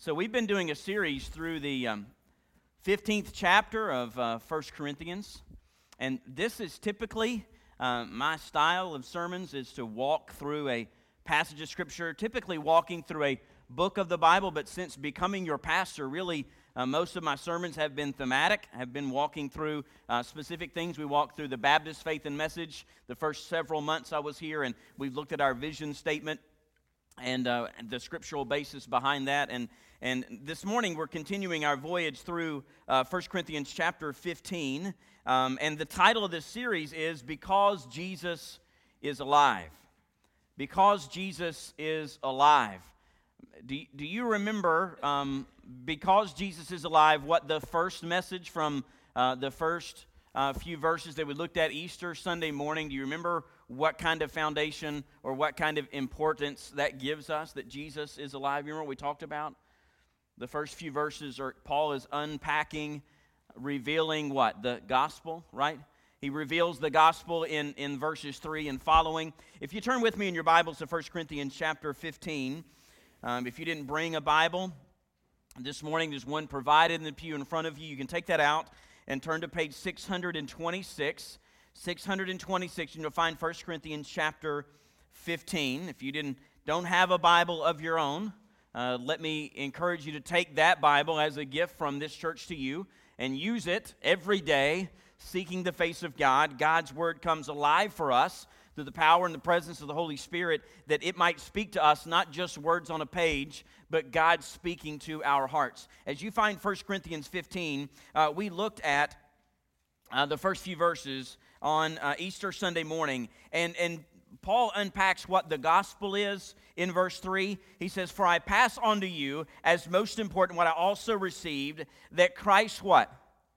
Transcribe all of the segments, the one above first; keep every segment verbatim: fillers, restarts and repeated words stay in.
So we've been doing a series through the um, fifteenth chapter of uh, First Corinthians, and this is typically uh, my style of sermons is to walk through a passage of Scripture, typically walking through a book of the Bible, but since becoming your pastor, really uh, most of my sermons have been thematic, have been walking through uh, specific things. We walked through the Baptist Faith and Message the first several months I was here, and we've looked at our vision statement and uh, the scriptural basis behind that. And and this morning we're continuing our voyage through uh, First Corinthians chapter fifteen. Um, and the title of this series is Because Jesus is Alive. Because Jesus is Alive. Do, do you remember, um, Because Jesus is Alive, what the first message from uh, the first uh, few verses that we looked at Easter Sunday morning, do you remember what kind of foundation or what kind of importance that gives us, that Jesus is alive? You remember what we talked about? The first few verses are Paul is unpacking, revealing what? The gospel, right? He reveals the gospel in, in verses three and following. If you turn with me in your Bibles to First Corinthians chapter fifteen, um, if you didn't bring a Bible this morning, there's one provided in the pew in front of you. You can take that out and turn to page six hundred twenty-six. six hundred twenty-six, and you'll find First Corinthians chapter fifteen. If you didn't don't have a Bible of your own, uh, let me encourage you to take that Bible as a gift from this church to you and use it every day, seeking the face of God. God's Word comes alive for us through the power and the presence of the Holy Spirit, that it might speak to us, not just words on a page, but God speaking to our hearts. As you find First Corinthians fifteen, uh, we looked at uh, the first few verses on uh, Easter Sunday morning, and, and Paul unpacks what the gospel is in verse three. He says, "For I pass on to you as most important what I also received, that Christ" what?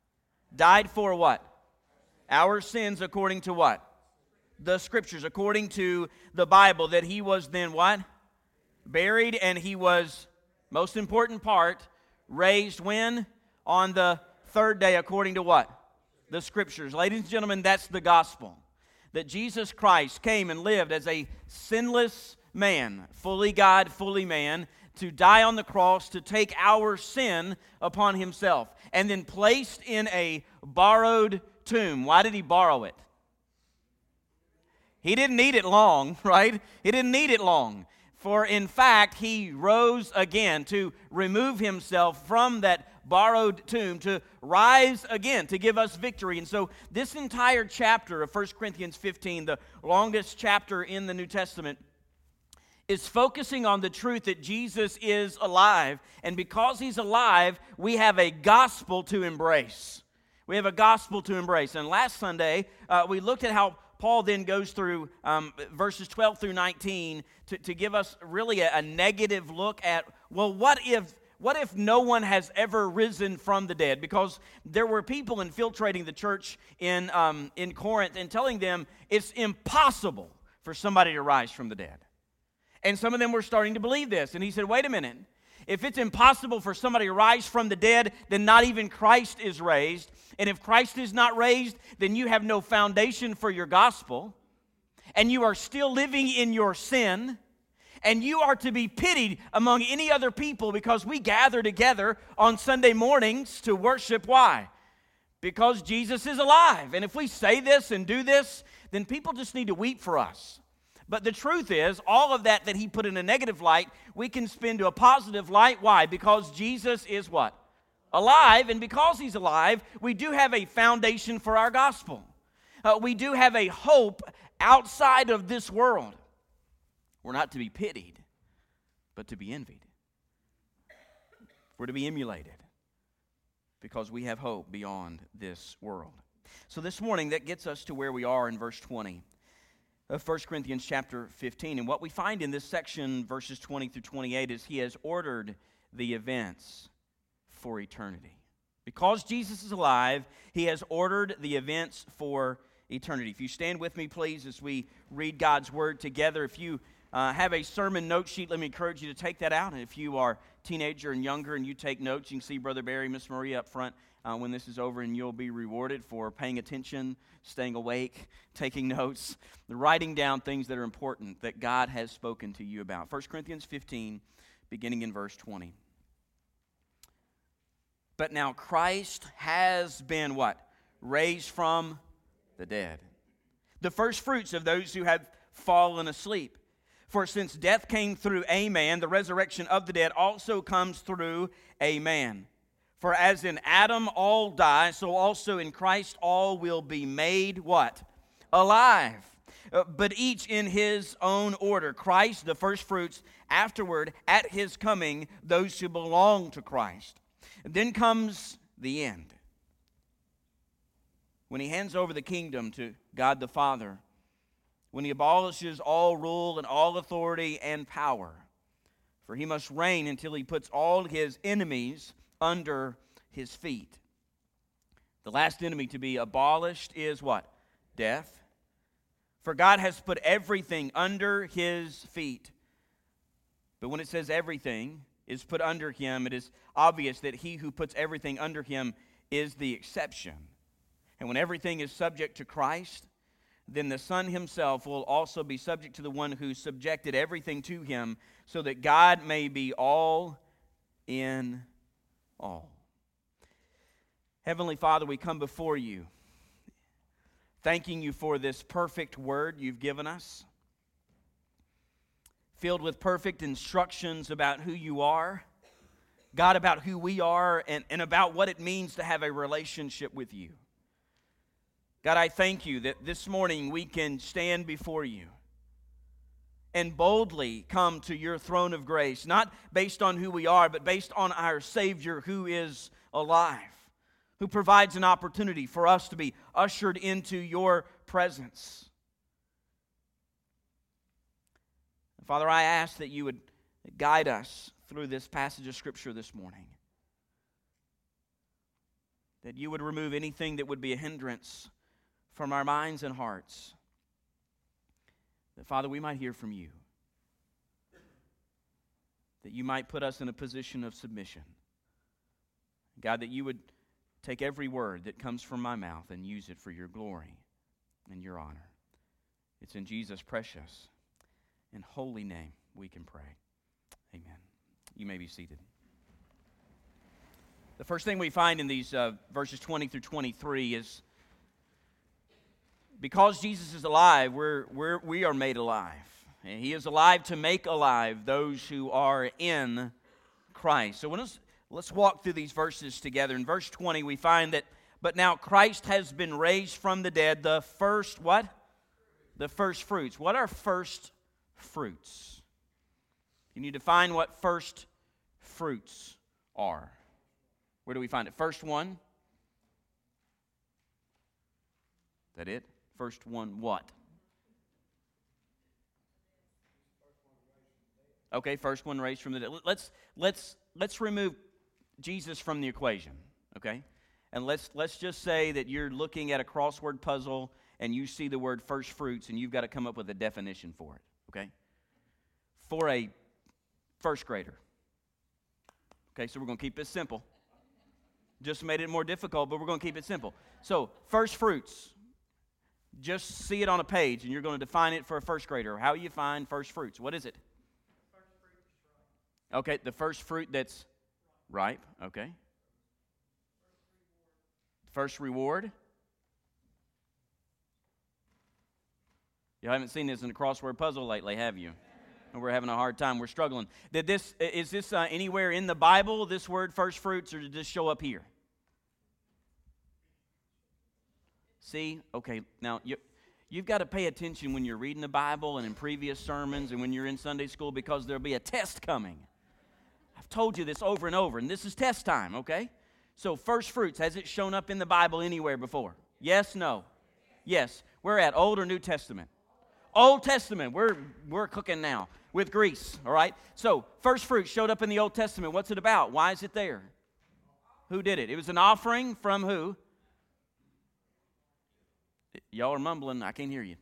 Died for what? Our sins according to what? The Scriptures, according to the Bible, that he was then what? Buried, and he was, most important part, raised when? On the third day, according to what? The Scriptures. Ladies and gentlemen, that's the gospel. That Jesus Christ came and lived as a sinless man, fully God, fully man, to die on the cross, to take our sin upon himself, and then placed in a borrowed tomb. Why did he borrow it? He didn't need it long, right? He didn't need it long. For in fact, he rose again to remove himself from that borrowed tomb, to rise again, to give us victory. And so this entire chapter of First Corinthians fifteen, the longest chapter in the New Testament, is focusing on the truth that Jesus is alive. And because he's alive, we have a gospel to embrace. We have a gospel to embrace. And last Sunday, uh, we looked at how Paul then goes through um, verses twelve through nineteen to, to give us really a, a negative look at, well, what if what if no one has ever risen from the dead? Because there were people infiltrating the church in um, in Corinth and telling them it's impossible for somebody to rise from the dead. And some of them were starting to believe this. And he said, wait a minute. If it's impossible for somebody to rise from the dead, then not even Christ is raised. And if Christ is not raised, then you have no foundation for your gospel. And you are still living in your sin. And you are to be pitied among any other people because we gather together on Sunday mornings to worship. Why? Because Jesus is alive. And if we say this and do this, then people just need to weep for us. But the truth is, all of that that he put in a negative light, we can spin to a positive light. Why? Because Jesus is what? Alive. And because he's alive, we do have a foundation for our gospel. Uh, we do have a hope outside of this world. We're not to be pitied, but to be envied. We're to be emulated because we have hope beyond this world. So this morning, that gets us to where we are in verse twenty. Of First Corinthians chapter fifteen. And what we find in this section, verses twenty through twenty-eight, is he has ordered the events for eternity. Because Jesus is alive, he has ordered the events for eternity. If you stand with me, please, as we read God's Word together. If you uh, have a sermon note sheet, let me encourage you to take that out. And if you are a teenager and younger and you take notes, you can see Brother Barry, Miss Maria up front uh, when this is over, and you'll be rewarded for paying attention, staying awake, taking notes, writing down things that are important that God has spoken to you about. First Corinthians fifteen, beginning in verse twenty. But now Christ has been what? Raised from the dead. The first fruits of those who have fallen asleep. For since death came through a man, the resurrection of the dead also comes through a man. For as in Adam all die, so also in Christ all will be made what? Alive. Uh, but each in his own order. Christ, the first fruits, afterward, at his coming, those who belong to Christ. And then comes the end. When he hands over the kingdom to God the Father, when he abolishes all rule and all authority and power, for he must reign until he puts all his enemies under his feet. The last enemy to be abolished is what? Death. For God has put everything under his feet. But when it says everything is put under him, it is obvious that he who puts everything under him is the exception. And when everything is subject to Christ, then the Son himself will also be subject to the one who subjected everything to him, so that God may be all in all. Heavenly Father, we come before you, thanking you for this perfect word you've given us, filled with perfect instructions about who you are, God, about who we are, and, and about what it means to have a relationship with you. God, I thank you that this morning we can stand before you and boldly come to your throne of grace, not based on who we are, but based on our Savior who is alive, who provides an opportunity for us to be ushered into your presence. Father, I ask that you would guide us through this passage of Scripture this morning, that you would remove anything that would be a hindrance from our minds and hearts, that, Father, we might hear from you, that you might put us in a position of submission. God, that you would take every word that comes from my mouth and use it for your glory and your honor. It's in Jesus' precious and holy name we can pray. Amen. You may be seated. The first thing we find in these uh, verses twenty through twenty-three is because Jesus is alive, we're, we're, we are made alive. And he is alive to make alive those who are in Christ. So let's, let's walk through these verses together. In verse twenty, we find that, but now Christ has been raised from the dead, the first, what? The first fruits. What are first fruits? Can you define what first fruits are? Where do we find it? First one. Is that it? First one what? Okay, first one raised from the dead. Let's let's let's remove Jesus from the equation, okay? And let's let's just say that you're looking at a crossword puzzle and you see the word first fruits and you've got to come up with a definition for it, okay? For a first grader. Okay, so we're going to keep this simple. Just made it more difficult, but we're going to keep it simple. So, first fruits. Just see it on a page, and you're going to define it for a first grader. How you find first fruits? What is it? Okay, the first fruit that's ripe. Okay. First reward. You haven't seen this in a crossword puzzle lately, have you? And we're having a hard time. We're struggling. Did this is this uh, anywhere in the Bible? This word first fruits, or did this show up here? See, okay, now you, you've got to pay attention when you're reading the Bible and in previous sermons and when you're in Sunday school, because there'll be a test coming. I've told you this over and over, and this is test time, okay? So first fruits, has it shown up in the Bible anywhere before? Yes, no? Yes. We're at Old or New Testament? Old Testament. We're, we're cooking now with grease, all right? So first fruits showed up in the Old Testament. What's it about? Why is it there? Who did it? It was an offering from who? Y'all are mumbling. I can't hear you.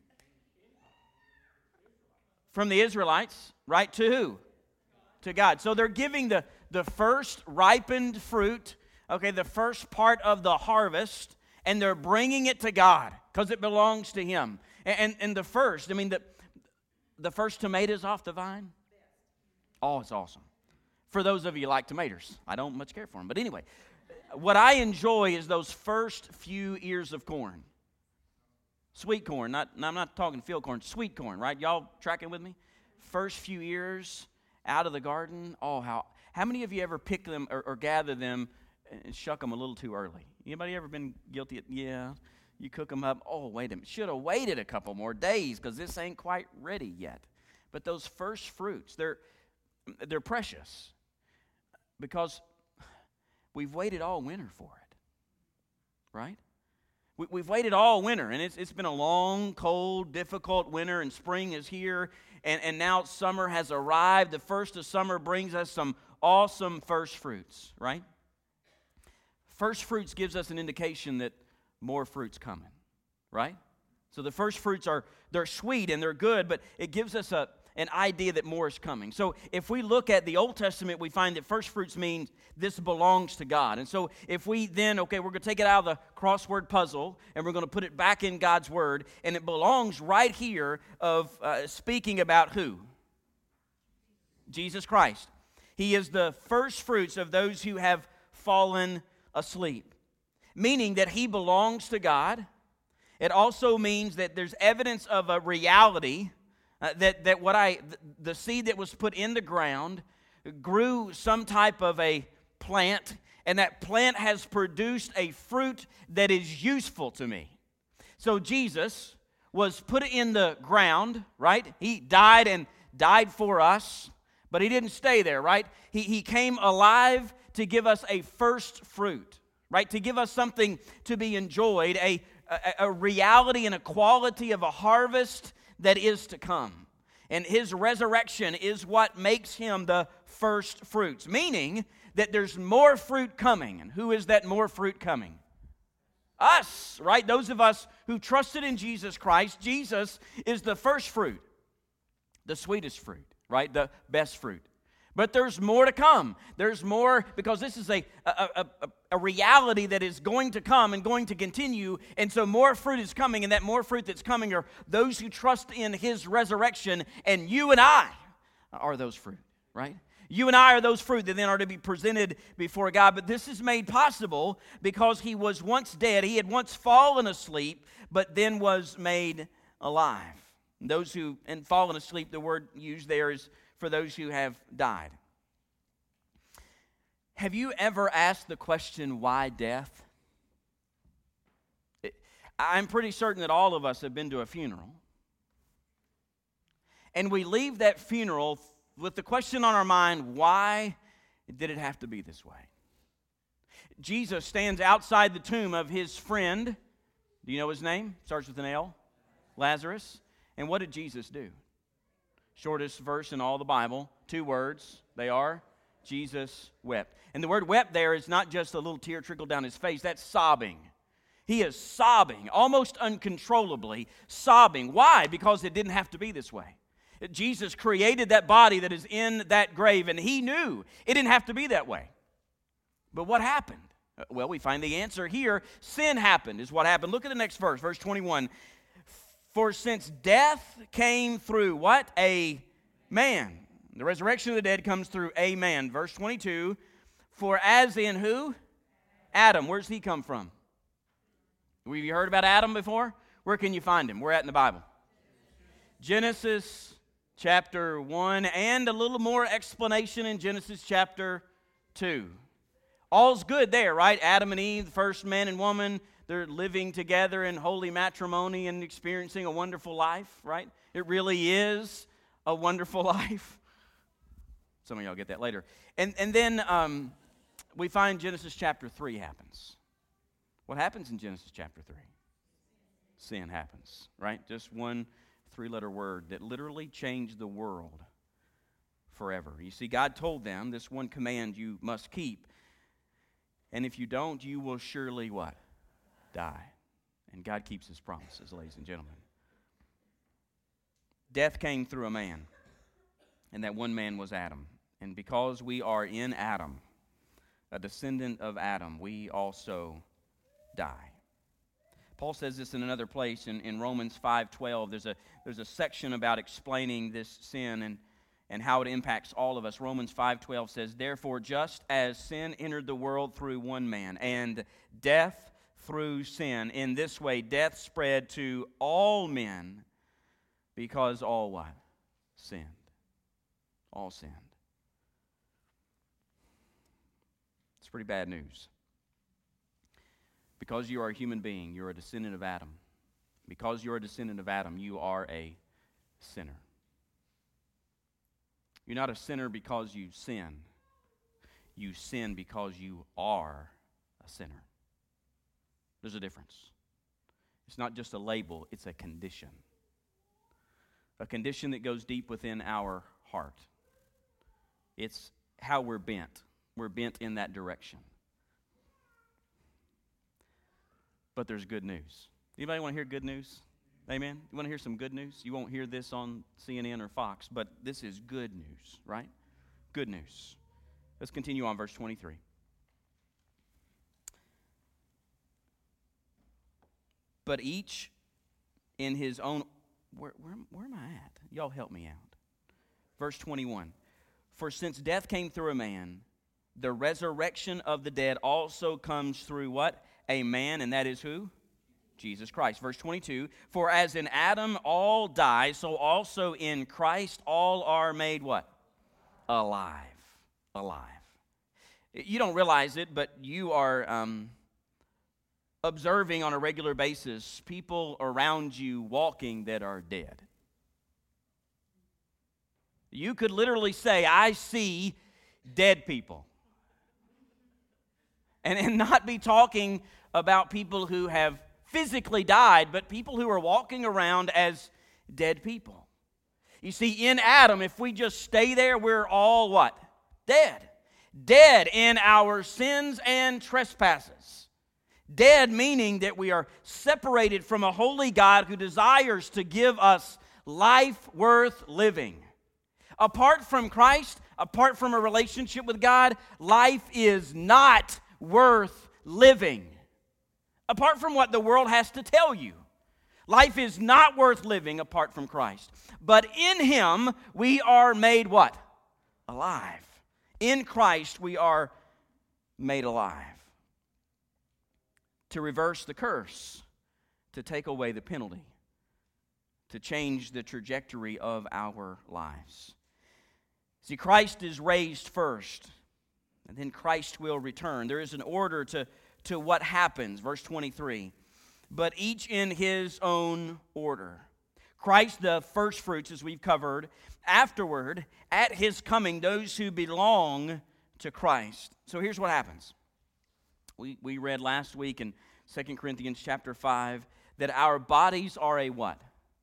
From the Israelites, right? To who? To God. So they're giving the, the first ripened fruit, okay, the first part of the harvest, and they're bringing it to God because it belongs to Him. And, and, and the first, I mean, the, the first tomatoes off the vine? Oh, it's awesome. For those of you who like tomatoes, I don't much care for them. But anyway, what I enjoy is those first few ears of corn. Sweet corn, not, I'm not talking field corn, sweet corn, right? Y'all tracking with me? First few ears out of the garden. Oh, how how many of you ever pick them or, or gather them and shuck them a little too early? Anybody ever been guilty of, yeah, you cook them up, oh, wait a minute, should have waited a couple more days because this ain't quite ready yet. But those first fruits, they're they're precious because we've waited all winter for it, right? We, we've waited all winter, and it's it's been a long, cold, difficult winter, and spring is here, and, and now summer has arrived. The first of summer brings us some awesome first fruits, right? First fruits gives us an indication that more fruit's coming, right? So the first fruits are, they're sweet and they're good, but it gives us a an idea that more is coming. So if we look at the Old Testament, we find that first fruits means this belongs to God. And so if we then, okay, we're going to take it out of the crossword puzzle and we're going to put it back in God's Word, and it belongs right here of uh, speaking about who? Jesus Christ. He is the first fruits of those who have fallen asleep, meaning that he belongs to God. It also means that there's evidence of a reality Uh, that, that what I, the seed that was put in the ground grew some type of a plant, and that plant has produced a fruit that is useful to me. So Jesus was put in the ground, right? He died and died for us, but he didn't stay there, right? He, he came alive to give us a first fruit, right? To give us something to be enjoyed, a, a, a reality and a quality of a harvest that is to come. And his resurrection is what makes him the first fruits, meaning that there's more fruit coming. And who is that more fruit coming? Us, right? Those of us who trusted in Jesus Christ. Jesus is the first fruit, the sweetest fruit, right? The best fruit. But there's more to come. There's more, because this is a, a, a, a reality that is going to come and going to continue. And so more fruit is coming, and that more fruit that's coming are those who trust in his resurrection. And you and I are those fruit, right? You and I are those fruit that then are to be presented before God. But this is made possible because he was once dead. He had once fallen asleep, but then was made alive. And those who, and fallen asleep, the word used there is for those who have died. Have you ever asked the question, why death? It, I'm pretty certain that all of us have been to a funeral. And we leave that funeral with the question on our mind, why did it have to be this way? Jesus stands outside the tomb of his friend. Do you know his name? Starts with an L. Lazarus. And what did Jesus do? Shortest verse in all the Bible, two words. They are, Jesus wept. And the word wept there is not just a little tear trickled down his face. That's sobbing. He is sobbing, almost uncontrollably sobbing. Why? Because it didn't have to be this way. Jesus created that body that is in that grave, and he knew it didn't have to be that way. But what happened? Well, we find the answer here. Sin happened is what happened. Look at the next verse, verse twenty-one. For since death came through what? A man. The resurrection of the dead comes through a man. Verse twenty-two. For as in who? Adam. Where's he come from? Have you heard about Adam before? Where can you find him? Where at in the Bible? Genesis chapter one, and a little more explanation in Genesis chapter two. All's good there, right? Adam and Eve, the first man and woman, they're living together in holy matrimony and experiencing a wonderful life, right? It really is a wonderful life. Some of y'all get that later. And, and then um, we find Genesis chapter three happens. What happens in Genesis chapter three? Sin happens, right? Just one three-letter word that literally changed the world forever. You see, God told them this one command you must keep. And if you don't, you will surely what? Die. And God keeps his promises, ladies and gentlemen. Death came through a man, and that one man was Adam. And because we are in Adam, a descendant of Adam, we also die. Paul says this in another place in, in Romans five twelve. There's a, there's a section about explaining this sin, and, and how it impacts all of us. Romans five twelve says, "Therefore, just as sin entered the world through one man, and death through sin, in this way death spread to all men, because all what? Sinned." All sinned. It's pretty bad news. Because you are a human being, you're a descendant of Adam. Because you're a descendant of Adam, you are a sinner. You're not a sinner because you sin. You sin because you are a sinner. There's a difference. It's not just a label, it's a condition. A condition that goes deep within our heart. It's how we're bent. We're bent in that direction. But there's good news. Anybody want to hear good news? Amen? You want to hear some good news? You won't hear this on C N N or Fox, but this is good news, right? Good news. Let's continue on verse twenty-three. But each in his own... Where, where, where am I at? Y'all help me out. Verse twenty-one. For since death came through a man, the resurrection of the dead also comes through what? A man, and that is who? Jesus Christ. Verse twenty-two. For as in Adam all die, so also in Christ all are made what? Alive. Alive. You don't realize it, but you are um, observing on a regular basis people around you walking that are dead. You could literally say, I see dead people. And, and not be talking about people who have physically died, but people who are walking around as dead people. You see, in Adam, if we just stay there, we're all what? Dead. Dead in our sins and trespasses. Dead meaning that we are separated from a holy God who desires to give us life worth living. Apart from Christ, apart from a relationship with God, life is not worth living. Apart from what the world has to tell you, life is not worth living apart from Christ. But in Him, we are made what? Alive. In Christ, we are made alive. To reverse the curse, to take away the penalty, to change the trajectory of our lives. See, Christ is raised first, and then Christ will return. There is an order to, to what happens. Verse twenty-three. But each in his own order. Christ, the first fruits, as we've covered. Afterward, at His coming, those who belong to Christ. So here's what happens. We, we read last week in Second Corinthians chapter five that our bodies are a what?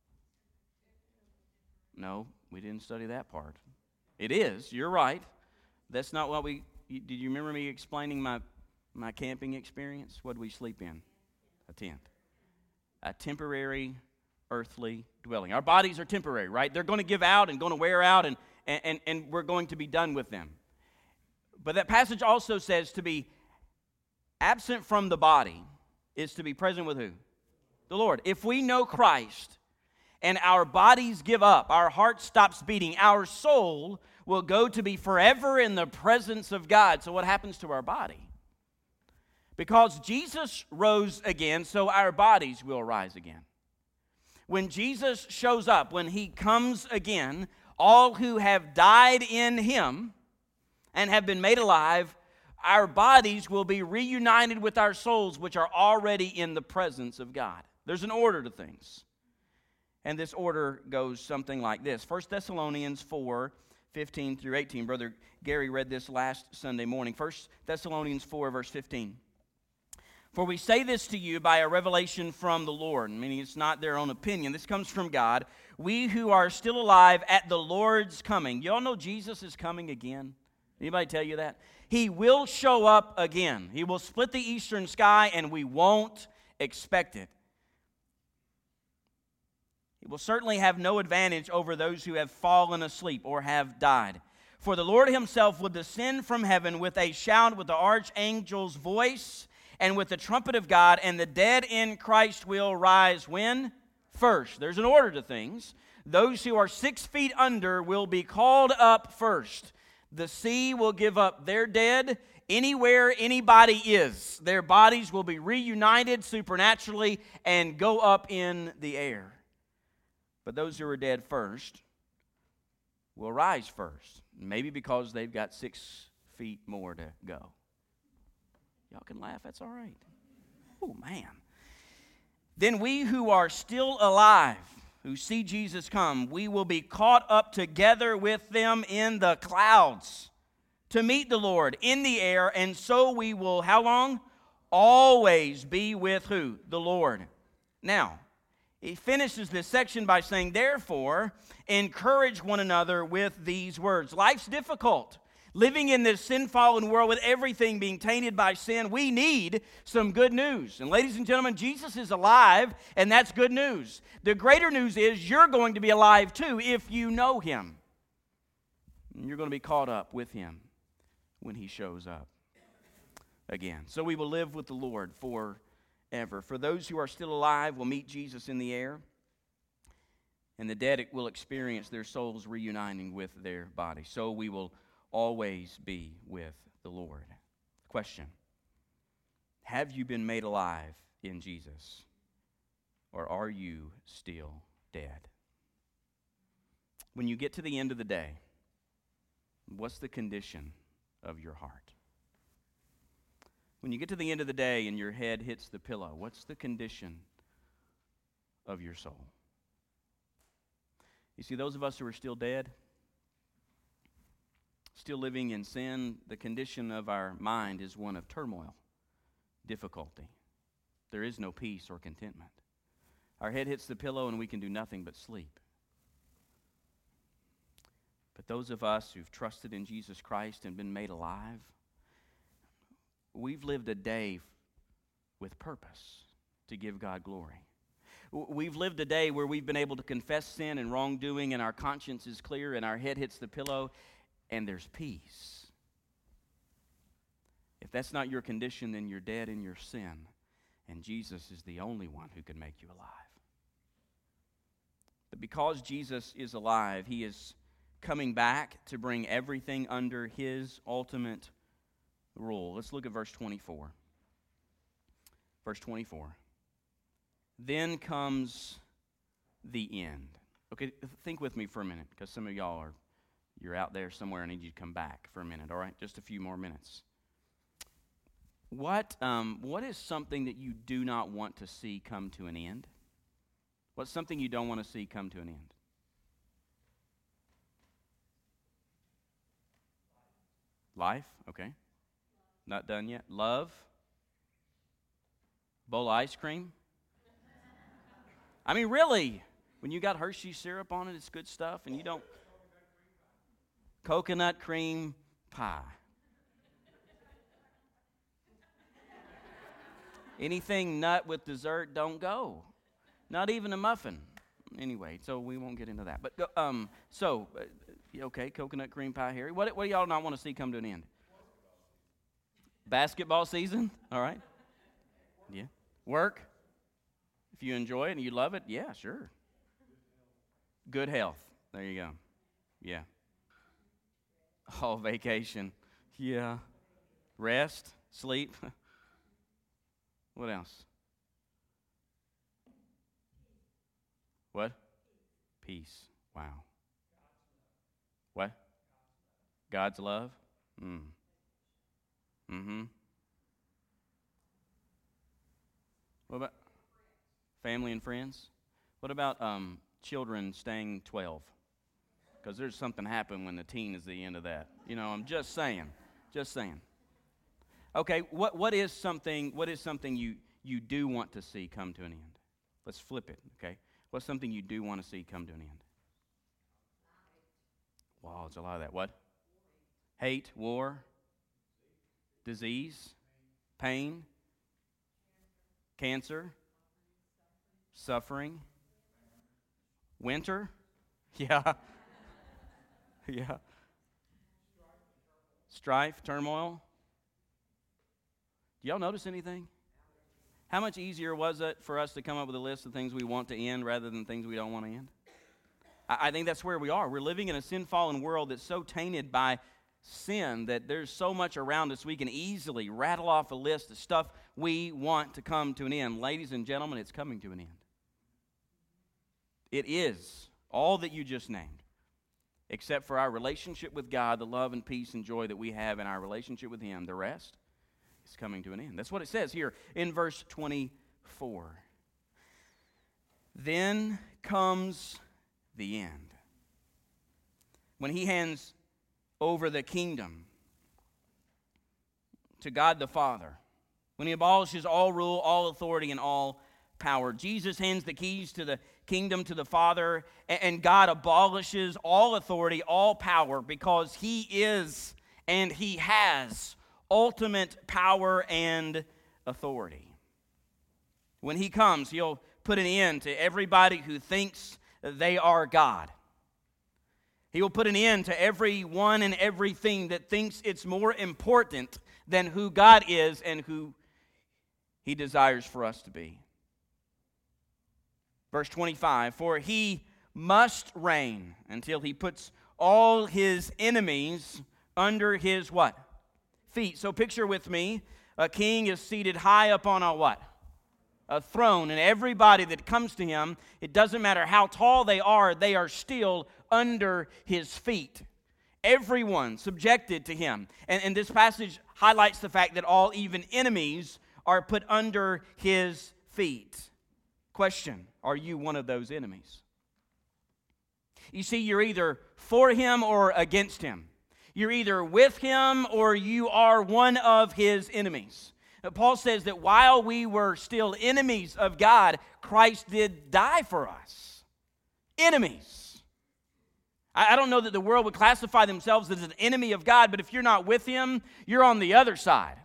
No, we didn't study that part. It is, you're right. That's not what we... Did you remember me explaining my, my camping experience? What did we sleep in? A tent. A temporary earthly dwelling. Our bodies are temporary, right? They're going to give out and going to wear out, and, and, and we're going to be done with them. But that passage also says to be absent from the body is to be present with who? The Lord. If we know Christ and our bodies give up, our heart stops beating, our soul will go to be forever in the presence of God. So what happens to our body? Because Jesus rose again, so our bodies will rise again. When Jesus shows up, when He comes again, all who have died in Him and have been made alive, our bodies will be reunited with our souls, which are already in the presence of God. There's an order to things. And this order goes something like this. First Thessalonians four, fifteen through eighteen. Brother Gary read this last Sunday morning. First Thessalonians four, verse fifteen. For we say this to you by a revelation from the Lord, meaning it's not their own opinion. This comes from God. We who are still alive at the Lord's coming. You all know Jesus is coming again? Anybody tell you that? He will show up again. He will split the eastern sky and we won't expect it. He will certainly have no advantage over those who have fallen asleep or have died. For the Lord Himself will descend from heaven with a shout, with the archangel's voice, and with the trumpet of God, and the dead in Christ will rise when? First. There's an order to things. Those who are six feet under will be called up first. The sea will give up their dead. Anywhere anybody is, their bodies will be reunited supernaturally and go up in the air. But those who are dead first will rise first, maybe because they've got six feet more to go. Y'all can laugh, that's all right. Oh, man. Then we who are still alive, who see Jesus come, we will be caught up together with them in the clouds to meet the Lord in the air, and so we will, how long? Always be with who? The Lord. Now, he finishes this section by saying, therefore, encourage one another with these words. Life's difficult. Living in this sin-fallen world with everything being tainted by sin, we need some good news. And ladies and gentlemen, Jesus is alive, and that's good news. The greater news is you're going to be alive too if you know Him. And you're going to be caught up with Him when He shows up again. So we will live with the Lord forever. For those who are still alive will meet Jesus in the air, and the dead will experience their souls reuniting with their bodies. So we will always be with the Lord. Question: have you been made alive in Jesus, or are you still dead? When you get to the end of the day, what's the condition of your heart? When you get to the end of the day and your head hits the pillow, what's the condition of your soul? You see, those of us who are still dead, still living in sin, the condition of our mind is one of turmoil, difficulty. There is no peace or contentment. Our head hits the pillow and we can do nothing but sleep. But those of us who've trusted in Jesus Christ and been made alive, we've lived a day with purpose to give God glory. We've lived a day where we've been able to confess sin and wrongdoing, and our conscience is clear, and our head hits the pillow, and there's peace. If that's not your condition, then you're dead in your sin, and Jesus is the only one who can make you alive. But because Jesus is alive, He is coming back to bring everything under His ultimate rule. Let's look at verse twenty-four. Verse twenty-four. Then comes the end. Okay, think with me for a minute, because some of y'all are, you're out there somewhere. I need you to come back for a minute, all right? Just a few more minutes. What, um, what is something that you do not want to see come to an end? What's something you don't want to see come to an end? Life, okay. Not done yet. Love. Bowl of ice cream. I mean, really, when you got Hershey syrup on it, it's good stuff, and you don't. Coconut cream pie. Anything nut with dessert, don't go. Not even a muffin. Anyway, so we won't get into that. But um, so uh, okay, coconut cream pie, Harry. What what do y'all not want to see come to an end? Basketball season. All right. Yeah. Work. If you enjoy it and you love it, yeah, sure. Good health. There you go. Yeah. Oh, vacation. Yeah. Rest, sleep. What else? What? Peace. Wow. What? God's love? Mm. Mm-hmm. What about family and friends? What about um, children staying twelve? Because there's something happen when the teen is the end of that. You know, I'm just saying. Just saying. Okay, what what is something what is something you, you do want to see come to an end? Let's flip it, okay? What's something you do want to see come to an end? Wow, there's a lot of that. What? Hate, war, disease, pain, cancer, suffering, winter. Yeah. Yeah. Strife, turmoil. Do y'all notice anything? How much easier was it for us to come up with a list of things we want to end rather than things we don't want to end? I think that's where we are. We're living in a sin-fallen world that's so tainted by sin that there's so much around us we can easily rattle off a list of stuff we want to come to an end. Ladies and gentlemen, it's coming to an end. It is all that you just named, except for our relationship with God, the love and peace and joy that we have in our relationship with Him. The rest is coming to an end. That's what it says here in verse twenty-four. Then comes the end, when He hands over the kingdom to God the Father, when He abolishes all rule, all authority, and all power. Jesus hands the keys to the kingdom to the Father, and God abolishes all authority, all power, because He is and He has ultimate power and authority. When He comes, He'll put an end to everybody who thinks they are God. He will put an end to everyone and everything that thinks it's more important than who God is and who He desires for us to be. Verse twenty-five, for He must reign until He puts all His enemies under His what? Feet. So picture with me, a king is seated high up on a what? A throne, and everybody that comes to Him, it doesn't matter how tall they are, they are still under His feet. Everyone subjected to Him. And, and this passage highlights the fact that all, even enemies, are put under His feet. Question, are you one of those enemies? You see, you're either for Him or against Him. You're either with Him or you are one of His enemies. Paul says that while we were still enemies of God, Christ did die for us. Enemies. I don't know that the world would classify themselves as an enemy of God, but if you're not with Him, you're on the other side.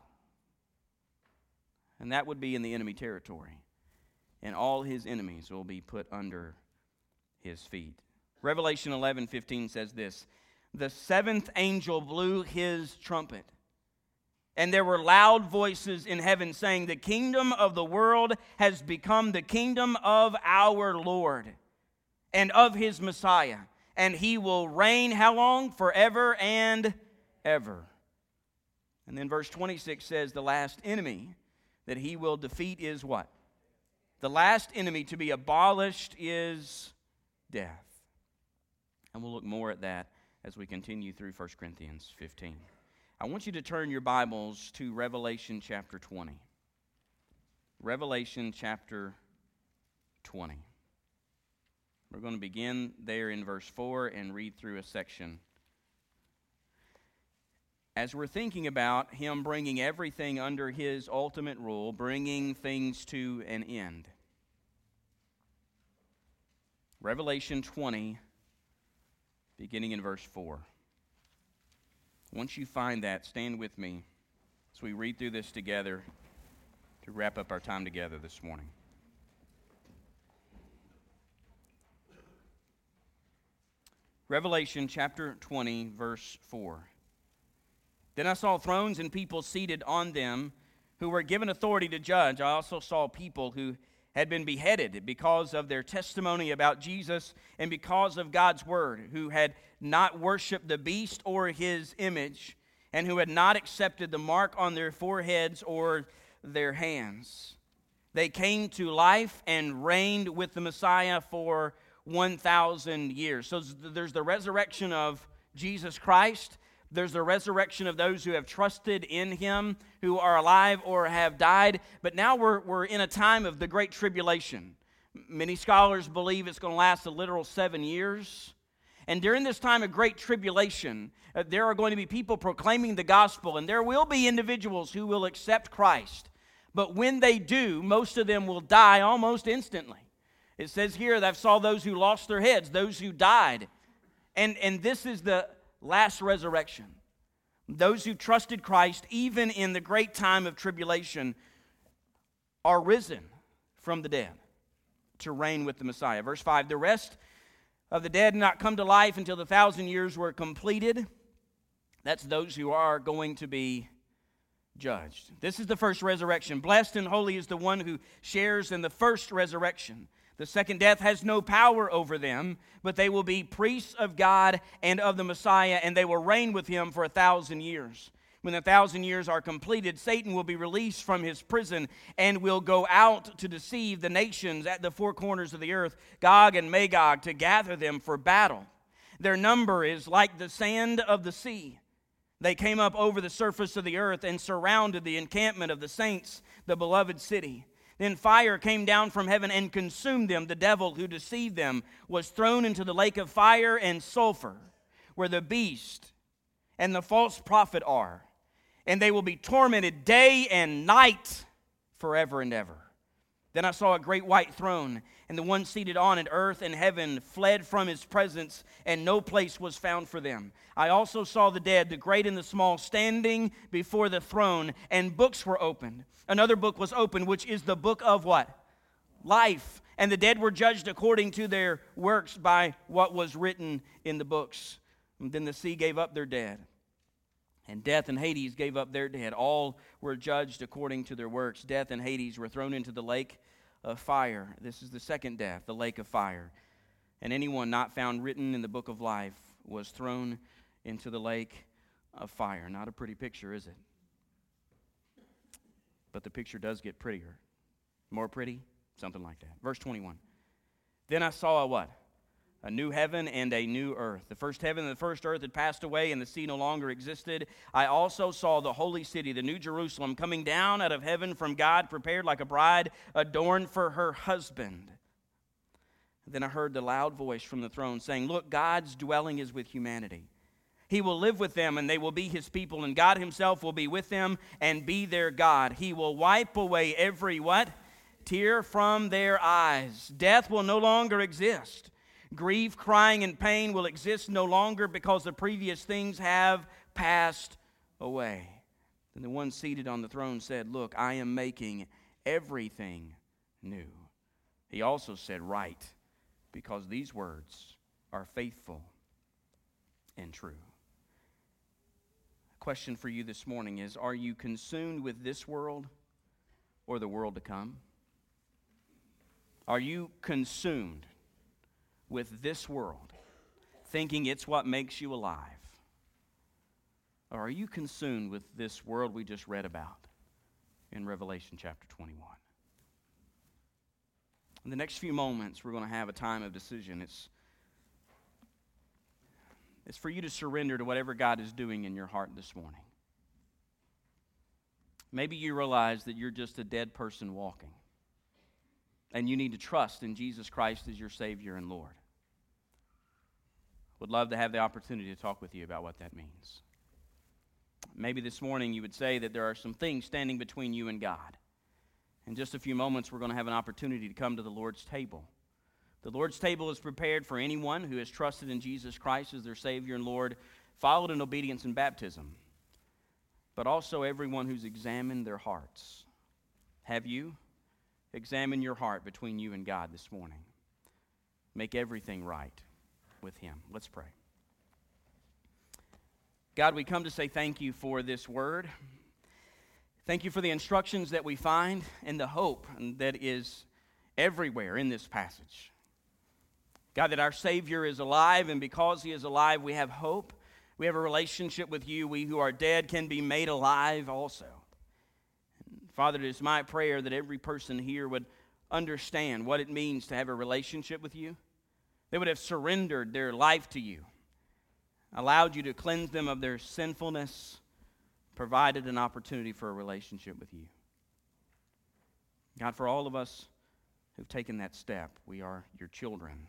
And that would be in the enemy territory. And all His enemies will be put under His feet. Revelation eleven fifteen says this, the seventh angel blew his trumpet, and there were loud voices in heaven saying, the kingdom of the world has become the kingdom of our Lord and of His Messiah, and He will reign how long? Forever and ever. And then verse twenty-six says the last enemy that He will defeat is what? The last enemy to be abolished is death. And we'll look more at that as we continue through First Corinthians fifteen. I want you to turn your Bibles to Revelation chapter twenty. Revelation chapter twenty. We're going to begin there in verse four and read through a section. As we're thinking about Him bringing everything under His ultimate rule, bringing things to an end. Revelation twenty, beginning in verse four. Once you find that, stand with me as we read through this together to wrap up our time together this morning. Revelation chapter twenty, verse four. Then I saw thrones and people seated on them who were given authority to judge. I also saw people who had been beheaded because of their testimony about Jesus and because of God's word, who had not worshipped the beast or his image, and who had not accepted the mark on their foreheads or their hands. They came to life and reigned with the Messiah for one thousand years. So there's the resurrection of Jesus Christ. There's the resurrection of those who have trusted in Him, who are alive or have died. But now we're, we're in a time of the Great Tribulation. Many scholars believe it's going to last a literal seven years. And during this time of Great Tribulation, uh, there are going to be people proclaiming the gospel, and there will be individuals who will accept Christ. But when they do, most of them will die almost instantly. It says here that I saw those who lost their heads, those who died. And, and this is the last resurrection. Those who trusted Christ, even in the great time of tribulation, are risen from the dead to reign with the Messiah. Verse five, the rest of the dead did not come to life until the thousand years were completed. That's those who are going to be judged. This is the first resurrection. Blessed and holy is the one who shares in the first resurrection. The second death has no power over them, but they will be priests of God and of the Messiah, and they will reign with him for a thousand years. When the thousand years are completed, Satan will be released from his prison and will go out to deceive the nations at the four corners of the earth, Gog and Magog, to gather them for battle. Their number is like the sand of the sea. They came up over the surface of the earth and surrounded the encampment of the saints, the beloved city. Then fire came down from heaven and consumed them. The devil who deceived them was thrown into the lake of fire and sulfur, where the beast and the false prophet are. And they will be tormented day and night forever and ever. Then I saw a great white throne, and the one seated on it, earth and heaven, fled from his presence, and no place was found for them. I also saw the dead, the great and the small, standing before the throne, and books were opened. Another book was opened, which is the book of what? Life. And the dead were judged according to their works by what was written in the books. And then the sea gave up their dead, and death and Hades gave up their dead. All were judged according to their works. Death and Hades were thrown into the lake of fire. This is the second death, the lake of fire. And anyone not found written in the book of life was thrown into the lake of fire. Not a pretty picture, is it? But the picture does get prettier. More pretty? Something like that. Verse twenty-one. Then I saw a what? A new heaven and a new earth. The first heaven and the first earth had passed away, and the sea no longer existed. I also saw the holy city, the new Jerusalem, coming down out of heaven from God, prepared like a bride adorned for her husband. Then I heard the loud voice from the throne saying, "Look, God's dwelling is with humanity. He will live with them, and they will be his people, and God himself will be with them and be their God. He will wipe away every what? Tear from their eyes. Death will no longer exist. Grief, crying, and pain will exist no longer, because the previous things have passed away." Then the one seated on the throne said, "Look, I am making everything new." He also said, "Write, because these words are faithful and true." A question for you this morning is, are you consumed with this world or the world to come? Are you consumed with this world, thinking it's what makes you alive? Or are you consumed with this world we just read about in Revelation chapter twenty-one? In the next few moments, we're going to have a time of decision. It's, it's for you to surrender to whatever God is doing in your heart this morning. Maybe you realize that you're just a dead person walking, and you need to trust in Jesus Christ as your Savior and Lord. Would love to have the opportunity to talk with you about what that means. Maybe this morning you would say that there are some things standing between you and God. In just a few moments, we're going to have an opportunity to come to the Lord's table. The Lord's table is prepared for anyone who has trusted in Jesus Christ as their Savior and Lord, followed in obedience in baptism, but also everyone who's examined their hearts. Have you? Examine your heart between you and God this morning. Make everything right with Him. Let's pray. God, we come to say thank you for this word. Thank you for the instructions that we find and the hope that is everywhere in this passage. God, that our Savior is alive, and because He is alive, we have hope. We have a relationship with you. We who are dead can be made alive also. Father, it is my prayer that every person here would understand what it means to have a relationship with you. They would have surrendered their life to you, allowed you to cleanse them of their sinfulness, provided an opportunity for a relationship with you. God, for all of us who've taken that step, we are your children.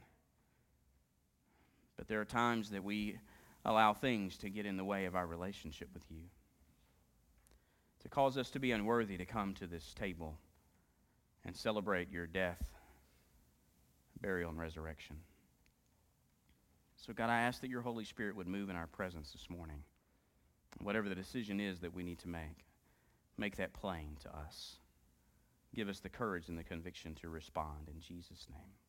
But there are times that we allow things to get in the way of our relationship with you, to cause us to be unworthy to come to this table and celebrate your death, burial, and resurrection. So God, I ask that your Holy Spirit would move in our presence this morning. Whatever the decision is that we need to make, make that plain to us. Give us the courage and the conviction to respond in Jesus' name.